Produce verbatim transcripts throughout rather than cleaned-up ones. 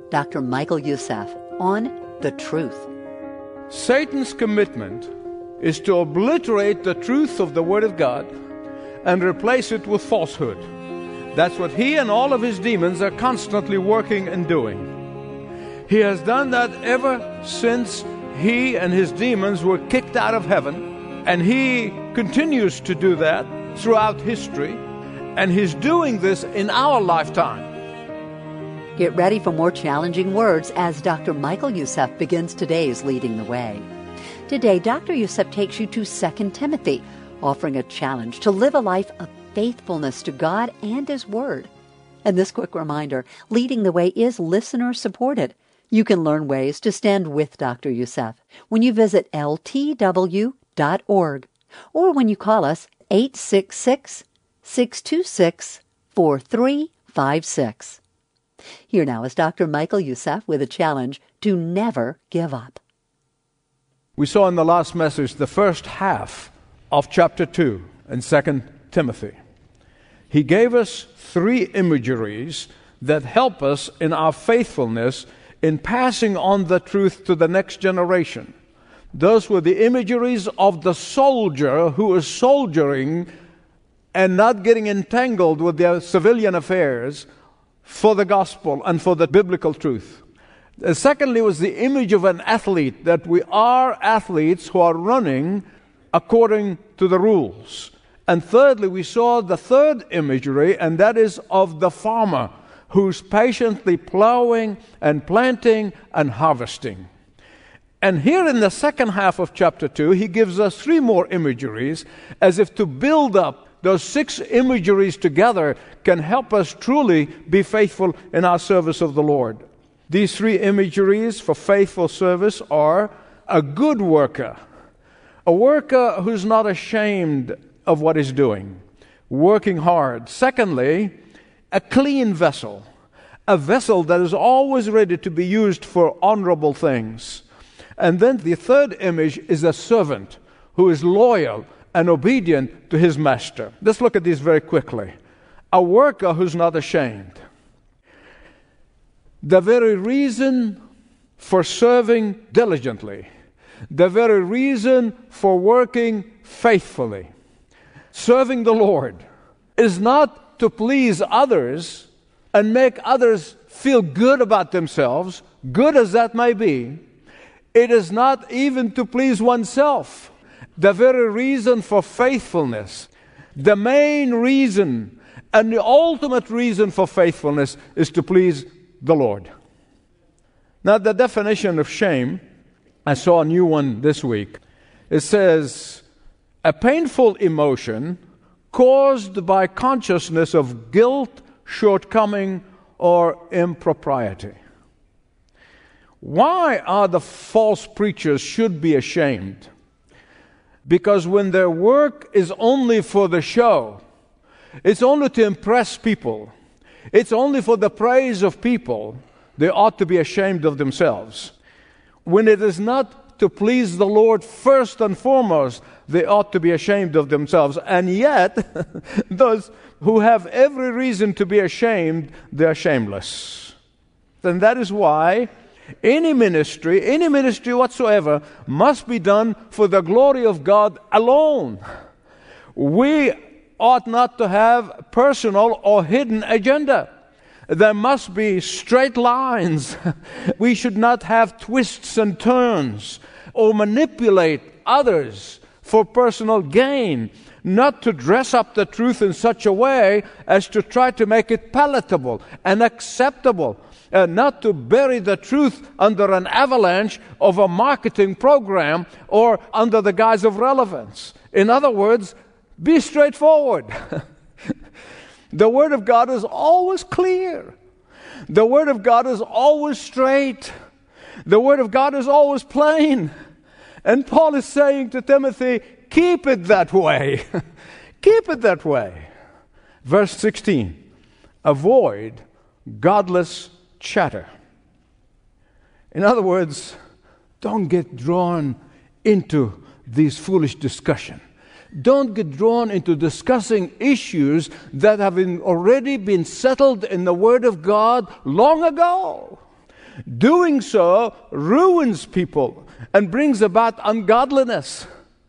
Doctor Michael Youssef on The Truth. Satan's commitment is to obliterate the truth of the Word of God and replace it with falsehood. That's what he and all of his demons are constantly working and doing. He has done that ever since he and his demons were kicked out of heaven, and he continues to do that throughout history, and he's doing this in our lifetime. Get ready for more challenging words as Doctor Michael Youssef begins today's Leading the Way. Today, Doctor Youssef takes you to Second Timothy, offering a challenge to live a life of faithfulness to God and His Word. And this quick reminder, Leading the Way is listener-supported. You can learn ways to stand with Doctor Youssef when you visit L T W dot org or when you call us eight six six, six two six, four three five six. Here now is Doctor Michael Youssef with a challenge to never give up. We saw in the last message the first half of chapter two in Second Timothy. He gave us three imageries that help us in our faithfulness in passing on the truth to the next generation. Those were the imageries of the soldier who is soldiering and not getting entangled with their civilian affairs for the gospel and for the biblical truth. Uh, secondly was the image of an athlete, that we are athletes who are running according to the rules. And thirdly, we saw the third imagery, and that is of the farmer who's patiently plowing and planting and harvesting. And here in the second half of chapter two, he gives us three more imageries, as if to build up those six imageries together can help us truly be faithful in our service of the Lord. These three imageries for faithful service are a good worker, a worker who's not ashamed of what he's doing, working hard. Secondly, a clean vessel, a vessel that is always ready to be used for honorable things. And then the third image is a servant who is loyal and obedient to his master. Let's look at these very quickly. A worker who's not ashamed. The very reason for serving diligently, the very reason for working faithfully, serving the Lord, is not to please others and make others feel good about themselves, good as that may be. It is not even to please oneself. The very reason for faithfulness, the main reason and the ultimate reason for faithfulness is to please the Lord. Now, the definition of shame, I saw a new one this week. It says, a painful emotion caused by consciousness of guilt, shortcoming, or impropriety. Why are the false preachers should be ashamed? Because when their work is only for the show, it's only to impress people, it's only for the praise of people, they ought to be ashamed of themselves. When it is not to please the Lord first and foremost, they ought to be ashamed of themselves. And yet, those who have every reason to be ashamed, they are shameless. And that is why any ministry, any ministry whatsoever, must be done for the glory of God alone. We ought not to have personal or hidden agenda. There must be straight lines. We should not have twists and turns or manipulate others for personal gain, not to dress up the truth in such a way as to try to make it palatable and acceptable, and not to bury the truth under an avalanche of a marketing program or under the guise of relevance. In other words, be straightforward. The Word of God is always clear. The Word of God is always straight. The Word of God is always plain. And Paul is saying to Timothy, keep it that way. Keep it that way. Verse sixteen, avoid godless chatter. In other words, don't get drawn into these foolish discussions. Don't get drawn into discussing issues that have been already been settled in the Word of God long ago. Doing so ruins people and brings about ungodliness.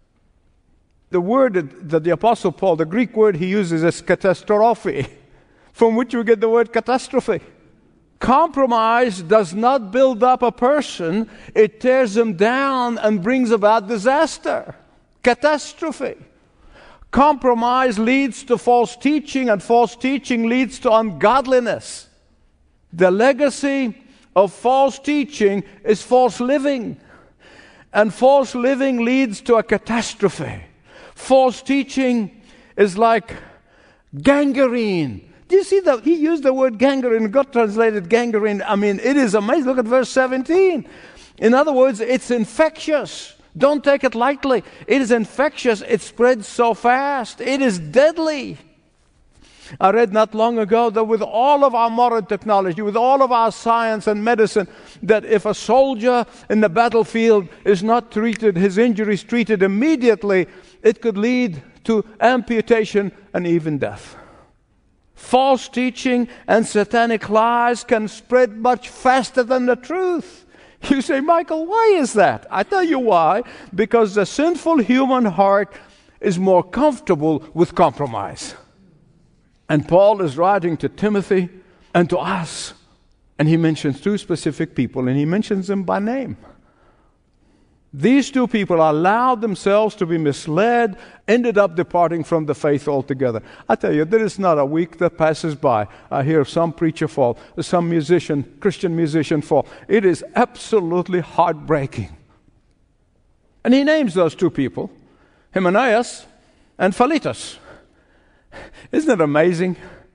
The word that the Apostle Paul, the Greek word he uses is catastrophe, from which we get the word catastrophe. Compromise does not build up a person, it tears him down and brings about disaster. Catastrophe. Compromise leads to false teaching, and false teaching leads to ungodliness. The legacy of false teaching is false living, and false living leads to a catastrophe. False teaching is like gangrene. Do you see that? He used the word gangrene, got translated gangrene. I mean, it is amazing. Look at verse seventeen. In other words, it's infectious. Don't take it lightly. It is infectious. It spreads so fast. It is deadly. I read not long ago that with all of our modern technology, with all of our science and medicine, that if a soldier in the battlefield is not treated, his injuries treated immediately, it could lead to amputation and even death. False teaching and satanic lies can spread much faster than the truth. You say, Michael, why is that? I tell you why. Because the sinful human heart is more comfortable with compromise. And Paul is writing to Timothy and to us. And he mentions two specific people, and he mentions them by name. These two people allowed themselves to be misled, ended up departing from the faith altogether. I tell you, there is not a week that passes by I hear some preacher fall, some musician, Christian musician fall. It is absolutely heartbreaking. And he names those two people, Hymenaeus and Philetus. Isn't it amazing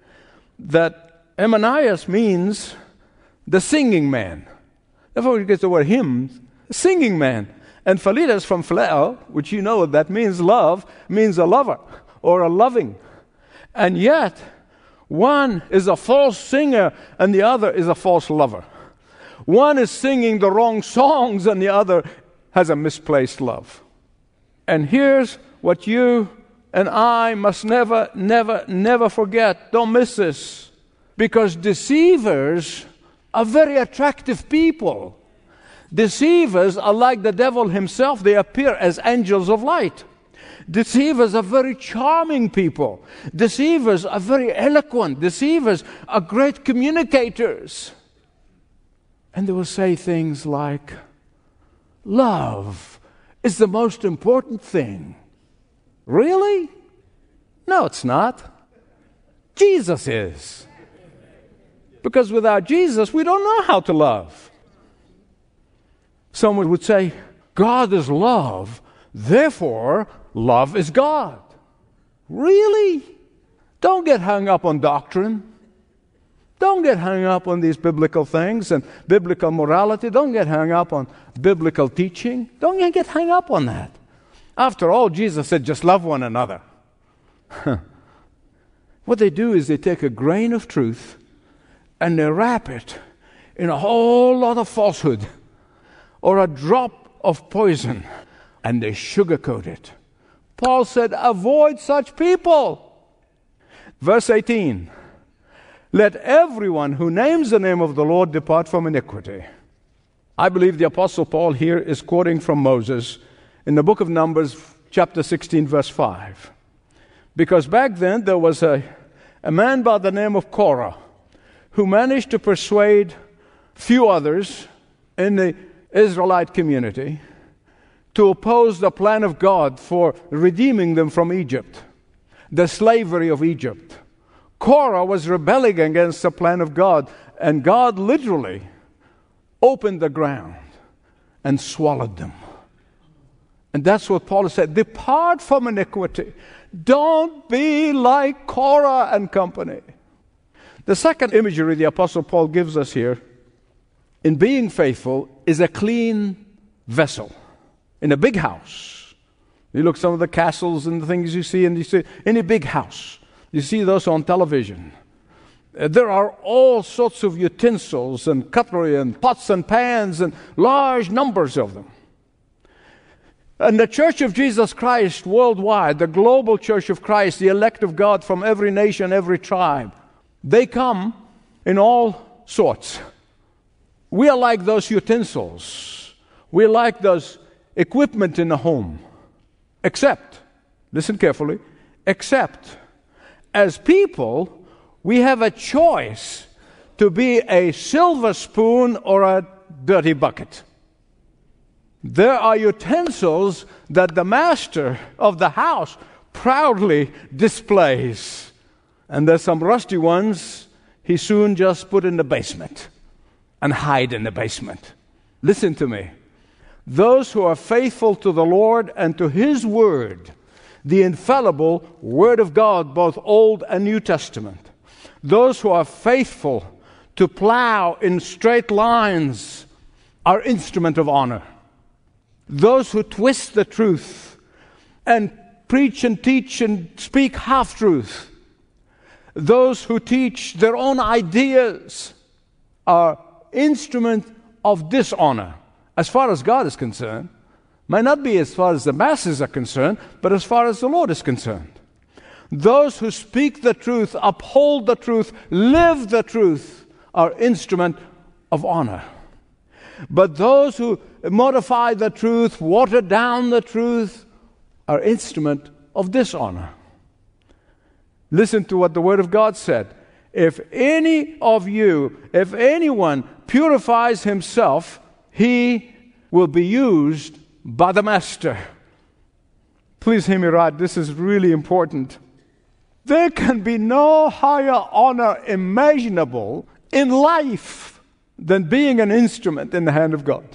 that Hymenaeus means the singing man? Therefore, it gets the word hymns, singing man. And Philetus from phileo, which you know what that means, love, means a lover or a loving. And yet, one is a false singer and the other is a false lover. One is singing the wrong songs and the other has a misplaced love. And here's what you and I must never, never, never forget. Don't miss this. Because deceivers are very attractive people. Deceivers are like the devil himself. They appear as angels of light. Deceivers are very charming people. Deceivers are very eloquent. Deceivers are great communicators. And they will say things like, love is the most important thing. Really? No, it's not. Jesus is. Because without Jesus, we don't know how to love. Someone would say, God is love, therefore love is God. Really? Don't get hung up on doctrine. Don't get hung up on these biblical things and biblical morality. Don't get hung up on biblical teaching. Don't get hung up on that. After all, Jesus said, just love one another. What they do is they take a grain of truth and they wrap it in a whole lot of falsehood or a drop of poison, and they sugarcoat it. Paul said, avoid such people. Verse eighteen, let everyone who names the name of the Lord depart from iniquity. I believe the Apostle Paul here is quoting from Moses in the book of Numbers, chapter sixteen, verse five. Because back then there was a, a man by the name of Korah who managed to persuade few others in the Israelite community to oppose the plan of God for redeeming them from Egypt, the slavery of Egypt. Korah was rebelling against the plan of God, and God literally opened the ground and swallowed them. And that's what Paul said, depart from iniquity. Don't be like Korah and company. The second imagery the Apostle Paul gives us here in being faithful is a clean vessel in a big house. You look at some of the castles and the things you see, and you see in a big house. You see those on television. Uh, there are all sorts of utensils and cutlery and pots and pans and large numbers of them. And the Church of Jesus Christ worldwide, the global Church of Christ, the elect of God from every nation, every tribe, they come in all sorts. We are like those utensils. We are like those equipment in the home. Except, listen carefully, except as people, we have a choice to be a silver spoon or a dirty bucket. There are utensils that the master of the house proudly displays. And there's some rusty ones he soon just put in the basement and hide in the basement. Listen to me. Those who are faithful to the Lord and to His Word, the infallible Word of God, both Old and New Testament, those who are faithful to plow in straight lines are instrument of honor. Those who twist the truth and preach and teach and speak half-truth, those who teach their own ideas are instrument of dishonor. As far as God is concerned, might not be as far as the masses are concerned, but as far as the Lord is concerned. Those who speak the truth, uphold the truth, live the truth, are instrument of honor. But those who modify the truth, water down the truth, are instrument of dishonor. Listen to what the Word of God said. If any of you, if anyone purifies himself, he will be used by the Master. Please hear me right. This is really important. There can be no higher honor imaginable in life than being an instrument in the hand of God.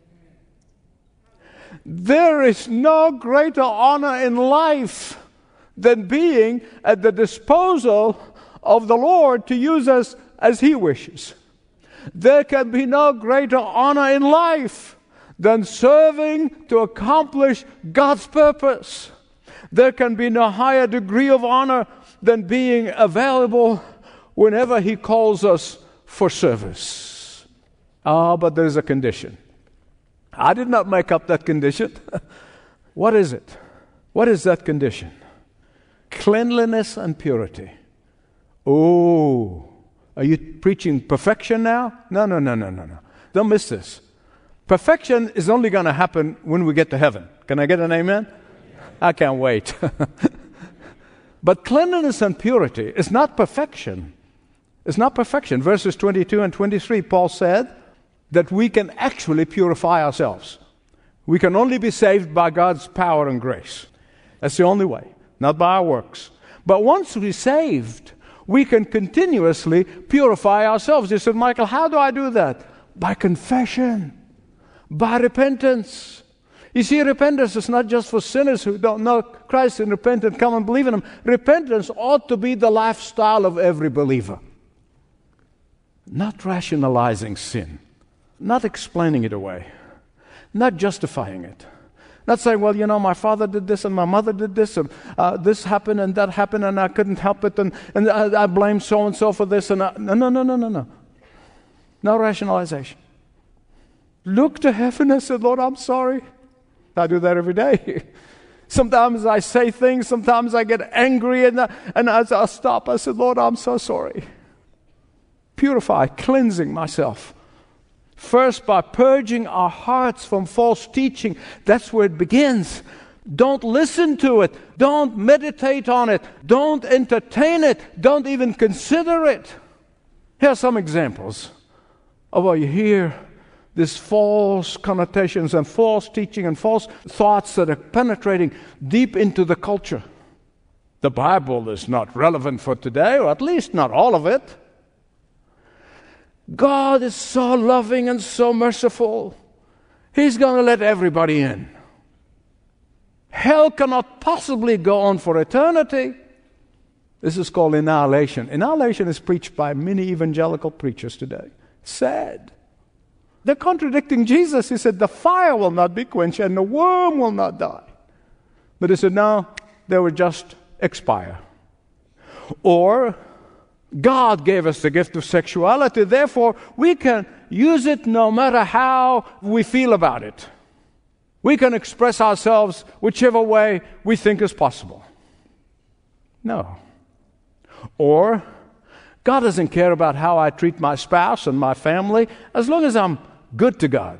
There is no greater honor in life than being at the disposal of the Lord to use us as He wishes. There can be no greater honor in life than serving to accomplish God's purpose. There can be no higher degree of honor than being available whenever He calls us for service. Ah, but there is a condition. I did not make up that condition. What is it? What is that condition? Cleanliness and purity. Oh, are you preaching perfection now? No, no, no, no, no, no. Don't miss this. Perfection is only going to happen when we get to heaven. Can I get an amen? I can't wait. But cleanliness and purity is not perfection. It's not perfection. Verses twenty-two and twenty-three, Paul said that we can actually purify ourselves. We can only be saved by God's power and grace. That's the only way, not by our works. But once we're saved, we can continuously purify ourselves. You said, Michael, how do I do that? By confession, by repentance. You see, repentance is not just for sinners who don't know Christ and repent and come and believe in Him. Repentance ought to be the lifestyle of every believer. Not rationalizing sin, not explaining it away, not justifying it. Not saying, well, you know, my father did this and my mother did this and uh, this happened and that happened and I couldn't help it and, and I, I blame so-and-so for this. and I, No, no, no, no, no, no. No rationalization. Look to heaven and say, Lord, I'm sorry. I do that every day. Sometimes I say things, sometimes I get angry and, I, and as I stop, I say, Lord, I'm so sorry. Purify, cleansing myself. First, by purging our hearts from false teaching. That's where it begins. Don't listen to it. Don't meditate on it. Don't entertain it. Don't even consider it. Here are some examples of what you hear. These false connotations and false teaching and false thoughts that are penetrating deep into the culture. The Bible is not relevant for today, or at least not all of it. God is so loving and so merciful. He's going to let everybody in. Hell cannot possibly go on for eternity. This is called annihilation. Annihilation is preached by many evangelical preachers today. Sad. They're contradicting Jesus. He said the fire will not be quenched and the worm will not die. But he said no, they will just expire. Or God gave us the gift of sexuality, therefore we can use it no matter how we feel about it. We can express ourselves whichever way we think is possible. No. Or God doesn't care about how I treat my spouse and my family as long as I'm good to God.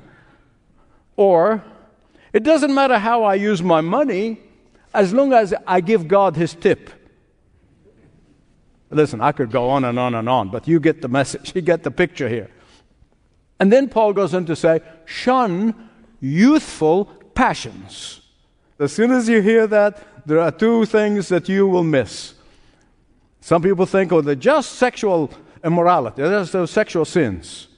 Or, it doesn't matter how I use my money as long as I give God His tip. Listen, I could go on and on and on, but you get the message. You get the picture here. And then Paul goes on to say, shun youthful passions. As soon as you hear that, there are two things that you will miss. Some people think, oh, they're just sexual immorality. They're just those sexual sins.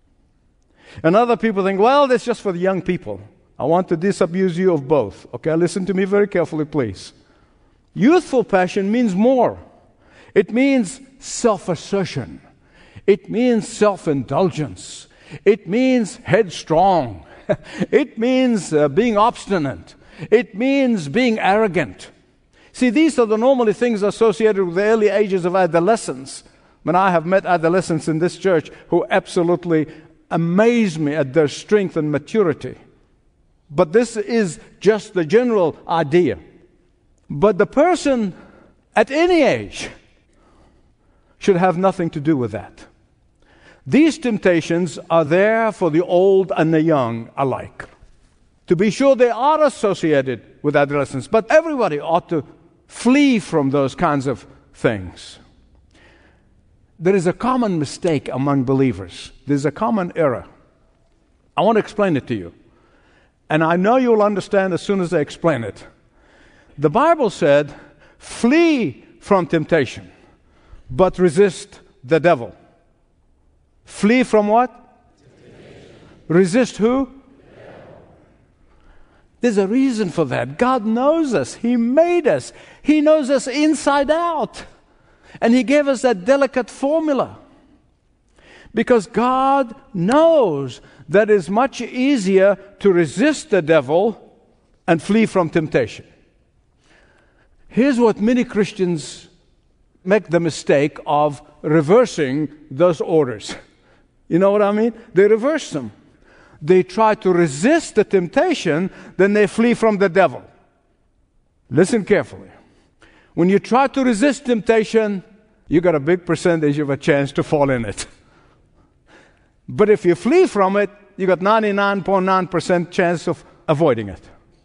And other people think, well, that's just for the young people. I want to disabuse you of both. Okay, listen to me very carefully, please. Youthful passion means more. It means self-assertion. It means self-indulgence. It means headstrong. It means uh, being obstinate. It means being arrogant. See, these are the normally things associated with the early ages of adolescence. When I have met adolescents in this church who absolutely amaze me at their strength and maturity. But this is just the general idea. But the person at any age should have nothing to do with that. These temptations are there for the old and the young alike. To be sure, they are associated with adolescence, but everybody ought to flee from those kinds of things. There is a common mistake among believers. There's a common error. I want to explain it to you. And I know you'll understand as soon as I explain it. The Bible said, flee from temptation, but resist the devil. Flee from what? Temptation. Resist who? The devil. There's a reason for that. God knows us. He made us. He knows us inside out. And He gave us that delicate formula. Because God knows that it's much easier to resist the devil and flee from temptation. Here's what many Christians make the mistake of reversing those orders. You know what I mean? They reverse them. They try to resist the temptation, then they flee from the devil. Listen carefully. When you try to resist temptation, you got a big percentage of a chance to fall in it. But if you flee from it, you got ninety-nine point nine percent chance of avoiding it.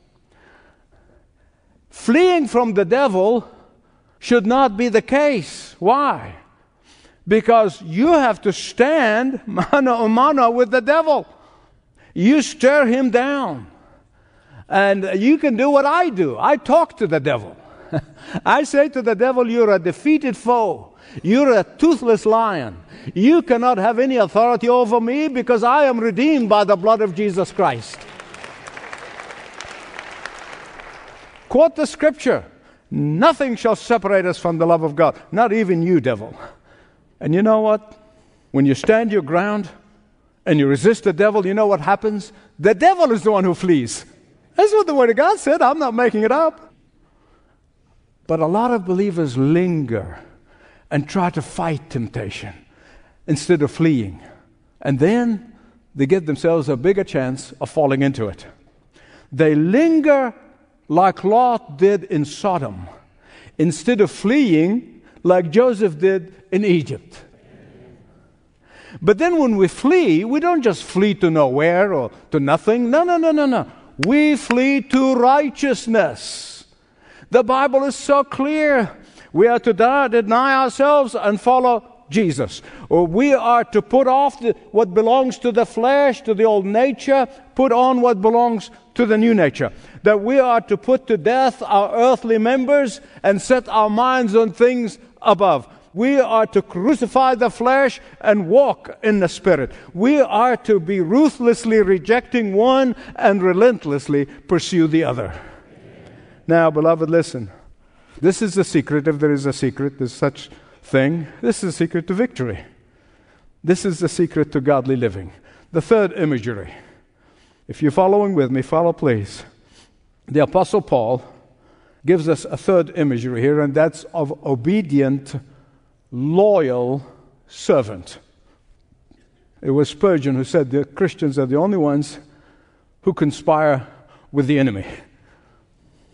Fleeing from the devil should not be the case. Why? Because you have to stand mano a mano with the devil. You stare him down. And you can do what I do. I talk to the devil. I say to the devil, you're a defeated foe. You're a toothless lion. You cannot have any authority over me because I am redeemed by the blood of Jesus Christ. Quote the scripture. Nothing shall separate us from the love of God. Not even you, devil. And you know what? When you stand your ground and you resist the devil, you know what happens? The devil is the one who flees. That's what the Word of God said. I'm not making it up. But a lot of believers linger and try to fight temptation instead of fleeing. And then they give themselves a bigger chance of falling into it. They linger like Lot did in Sodom, instead of fleeing like Joseph did in Egypt. But then when we flee, we don't just flee to nowhere or to nothing. No, no, no, no, no. We flee to righteousness. The Bible is so clear. We are to die, deny ourselves and follow Jesus. Or we are to put off the, what belongs to the flesh, to the old nature, put on what belongs to the new nature. That we are to put to death our earthly members and set our minds on things above. We are to crucify the flesh and walk in the Spirit. We are to be ruthlessly rejecting one and relentlessly pursue the other. Now, beloved, listen. This is the secret, if there is a secret, there's such thing. This is the secret to victory. This is the secret to godly living. The third imagery. If you're following with me, follow please. The Apostle Paul gives us a third imagery here, and that's of obedient, loyal servant. It was Spurgeon who said the Christians are the only ones who conspire with the enemy.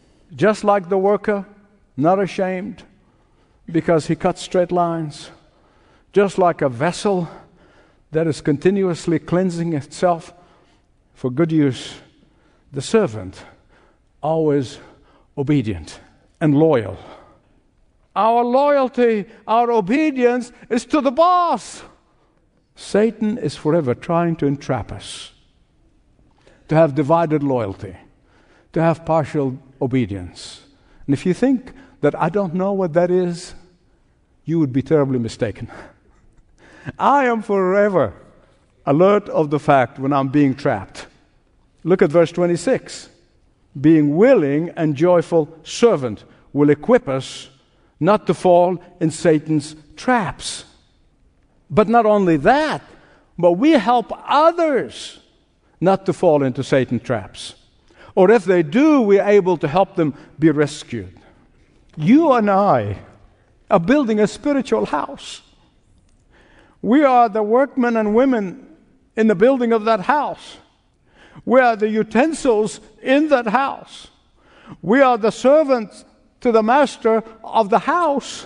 Just like the worker, not ashamed, because he cuts straight lines. Just like a vessel that is continuously cleansing itself for good use, the servant always obedient and loyal. Our loyalty, our obedience is to the boss. Satan is forever trying to entrap us, to have divided loyalty, to have partial obedience. And if you think that I don't know what that is, you would be terribly mistaken. I am forever alert of the fact when I'm being trapped. Look at verse twenty-six. Being willing and joyful servant will equip us not to fall in Satan's traps. But not only that, but we help others not to fall into Satan's traps. Or if they do, we're able to help them be rescued. You and I are building a spiritual house. We are the workmen and women in the building of that house. We are the utensils in that house. We are the servants to the master of the house.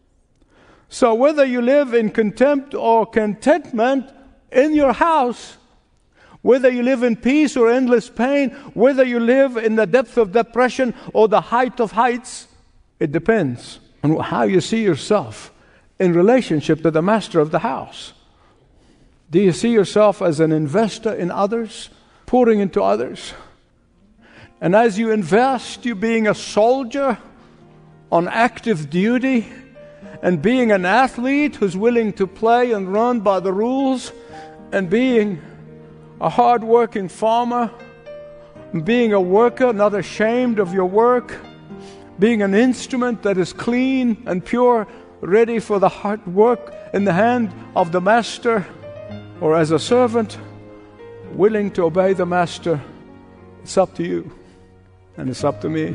So whether you live in contempt or contentment in your house, whether you live in peace or endless pain, whether you live in the depth of depression or the height of heights, it depends on how you see yourself in relationship to the master of the house. Do you see yourself as an investor in others, pouring into others? And as you invest, you being a soldier on active duty and being an athlete who's willing to play and run by the rules, and being a hard-working farmer, being a worker not ashamed of your work, being an instrument that is clean and pure, ready for the hard work in the hand of the master, or as a servant, willing to obey the master. It's up to you, and it's up to me.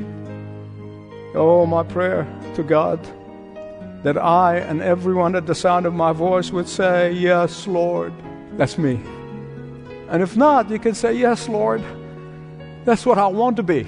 Oh, my prayer to God, that I and everyone at the sound of my voice would say, yes, Lord, that's me. And if not, you can say, yes, Lord, that's what I want to be.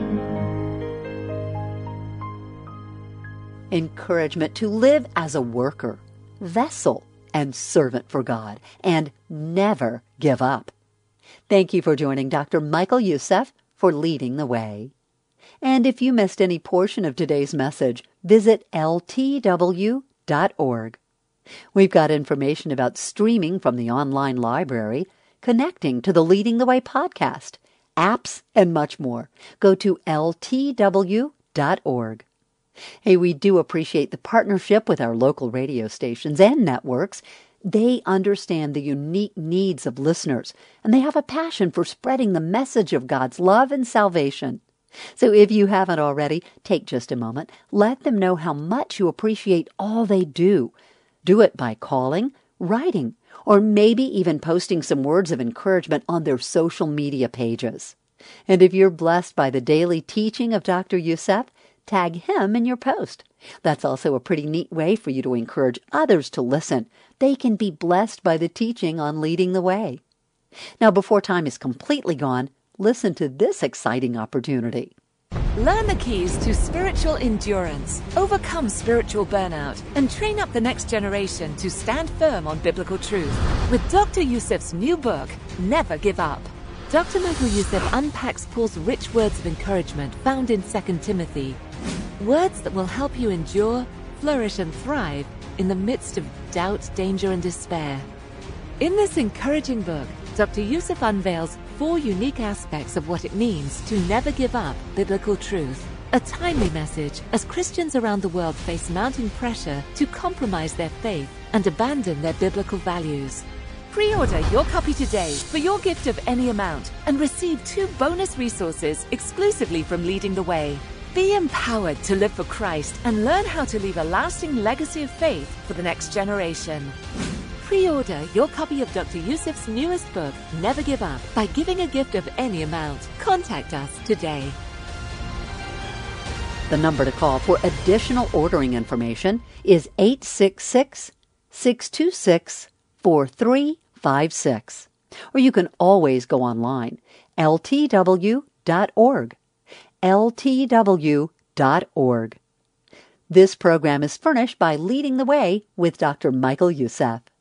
Encouragement to live as a worker, vessel, and servant for God, and never give up. Thank you for joining Doctor Michael Youssef for Leading the Way. And if you missed any portion of today's message, visit L T W dot org. We've got information about streaming from the online library, connecting to the Leading the Way podcast, apps, and much more. Go to L T W dot org. Hey, we do appreciate the partnership with our local radio stations and networks. They understand the unique needs of listeners, and they have a passion for spreading the message of God's love and salvation. So if you haven't already, take just a moment. Let them know how much you appreciate all they do. Do it by calling, writing, or maybe even posting some words of encouragement on their social media pages. And if you're blessed by the daily teaching of Doctor Youssef, tag him in your post. That's also a pretty neat way for you to encourage others to listen. They can be blessed by the teaching on Leading the Way. Now, before time is completely gone, listen to this exciting opportunity. Learn the keys to spiritual endurance, overcome spiritual burnout, and train up the next generation to stand firm on biblical truth with Doctor Youssef's new book, Never Give Up. Doctor Michael Youssef unpacks Paul's rich words of encouragement found in Second Timothy. Words that will help you endure, flourish, and thrive in the midst of doubt, danger, and despair. In this encouraging book, Doctor Youssef unveils four unique aspects of what it means to never give up biblical truth. A timely message as Christians around the world face mounting pressure to compromise their faith and abandon their biblical values. Pre-order your copy today for your gift of any amount and receive two bonus resources exclusively from Leading the Way. Be empowered to live for Christ and learn how to leave a lasting legacy of faith for the next generation. Pre-order your copy of Doctor Youssef's newest book, Never Give Up, by giving a gift of any amount. Contact us today. The number to call for additional ordering information is eight six six, six two six, four three five six. Or you can always go online, L T W dot org. L T W dot org. This program is furnished by Leading the Way with Doctor Michael Youssef.